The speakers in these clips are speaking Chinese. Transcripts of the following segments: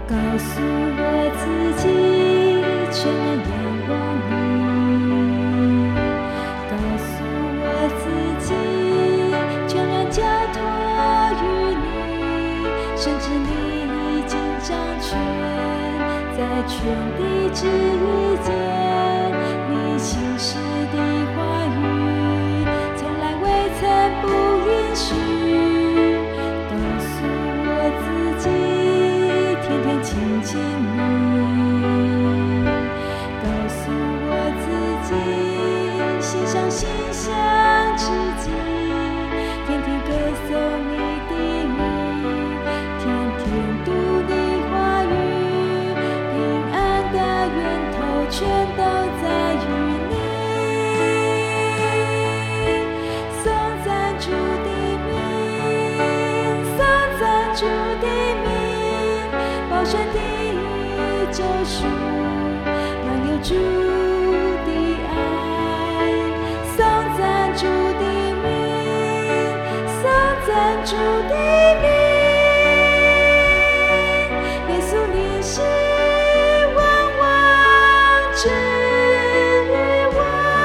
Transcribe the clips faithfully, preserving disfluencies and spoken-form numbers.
告诉我自己，全然仰望你。告诉我自己，全然交托于你。深知你已经掌权，在全地之间，你信实的话语，从来未曾不允许。告诉我自己，天天亲近你。告诉我自己，心上心相知己，天天歌颂你的名，天天读你话语，平安的源头全都在于你。颂赞主的名，颂赞主的名，宝血的救赎，满有主的爱。颂赞主的名，颂赞主的名，耶稣你是万王之王。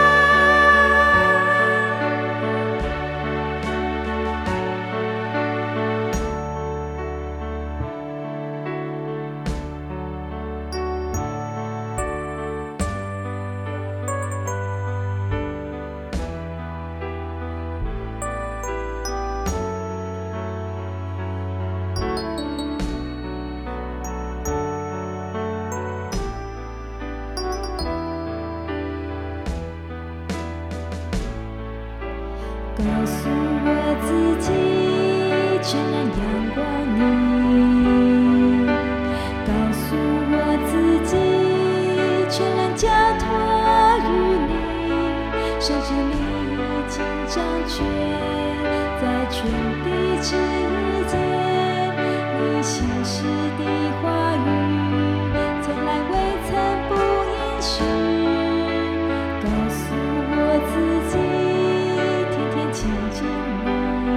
告诉我自己，全然仰望你。告诉我自己，全然交托于你。深知你已经掌权，在全地之间，你信实的话语，从来未曾不允许。告诉我自己，亲近你。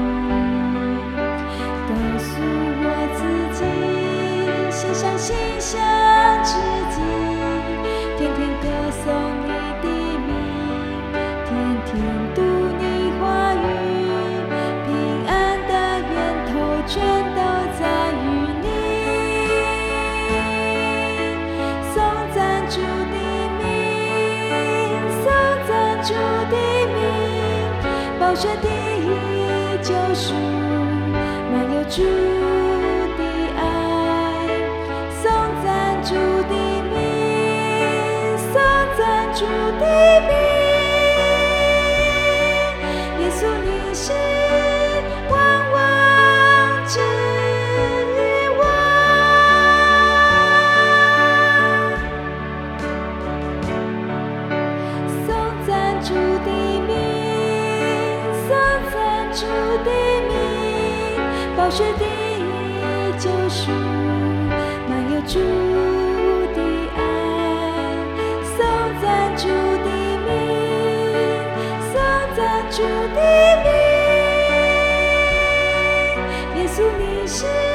告诉我自己，心上心相知己，天天歌颂你的名，天天读你话语，平安的源头全都在于你。颂赞主的名，颂赞主的名，宝血的救赎，满有主的爱。颂赞主的名，颂赞主的名，耶稣你是万王之王。颂赞主的名，主的名，宝血的救赎，满有主的爱。颂赞主的名，颂赞主的名，耶稣你是